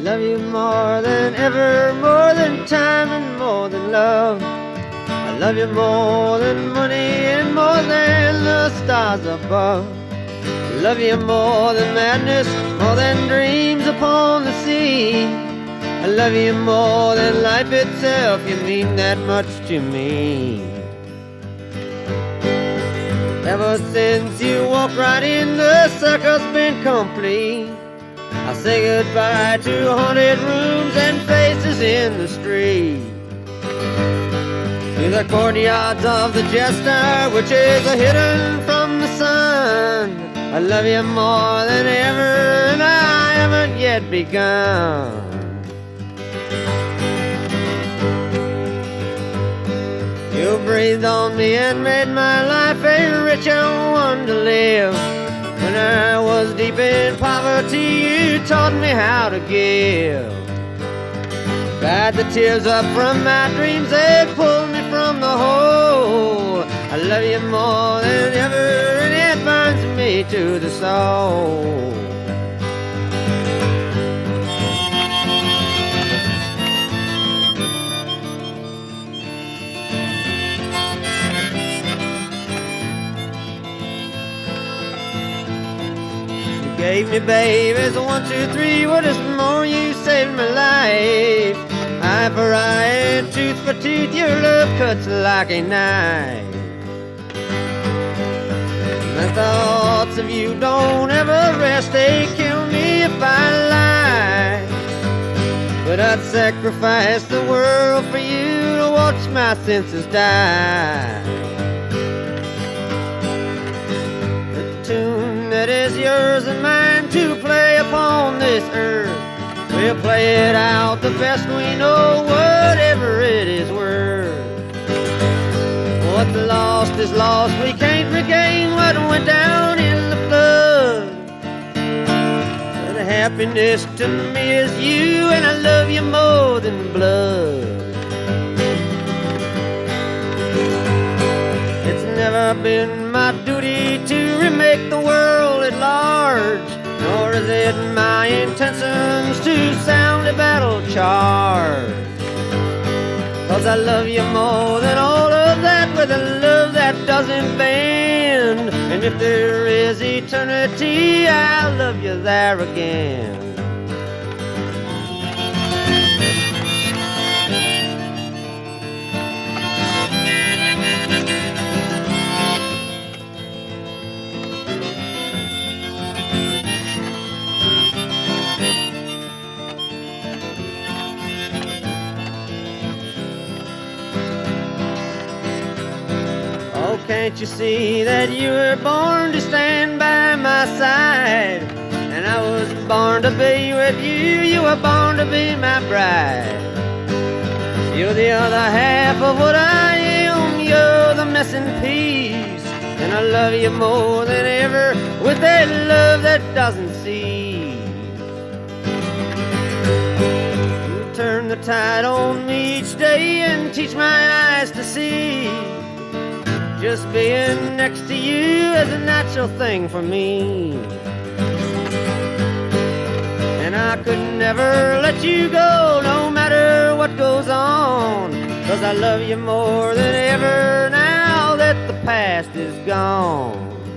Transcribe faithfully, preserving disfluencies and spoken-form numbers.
love you more than ever, more than time and more than love. I love you more than money and more than the stars above. I love you more than madness, more than dreams upon the sea. I love you more than life itself, you mean that much to me. Ever since you walked right in, the circle's been complete. I say goodbye to haunted rooms and faces in the street, to the courtyards of the jester, which is hidden from the sun. I love you more than ever, and I haven't yet begun. You breathed on me and made my life a richer one to live. When I was deep in poverty, you taught me how to give. Dried the tears up from my dreams, they pulled me from the hole. I love you more than ever, and it burns me to the soul. Gave me babies, one, two, three, what is more, you saved my life. Eye for eye and tooth for tooth, your love cuts like a knife. The thoughts of you don't ever rest, they kill me if I lie. But I'd sacrifice the world for you to watch my senses die. The tune that is yours and mine to play upon this earth, we'll play it out the best we know, whatever it is worth. What's lost is lost, we can't regain what went down in the flood. But happiness to me is you, and I love you more than blood. It's never been my duty to remake the world at large, nor is it my intentions to sound a battle charge. Cause I love you more than all of that, with a love that doesn't bend. And if there is eternity, I'll love you there again. Can't you see that you were born to stand by my side? And I was born to be with you, you were born to be my bride. You're the other half of what I am, you're the missing piece. And I love you more than ever, with that love that doesn't cease. You turn the tide on me each day and teach my eyes to see. Just being next to you is a natural thing for me. And I could never let you go, no matter what goes on. Cause I love you more than ever now that the past is gone.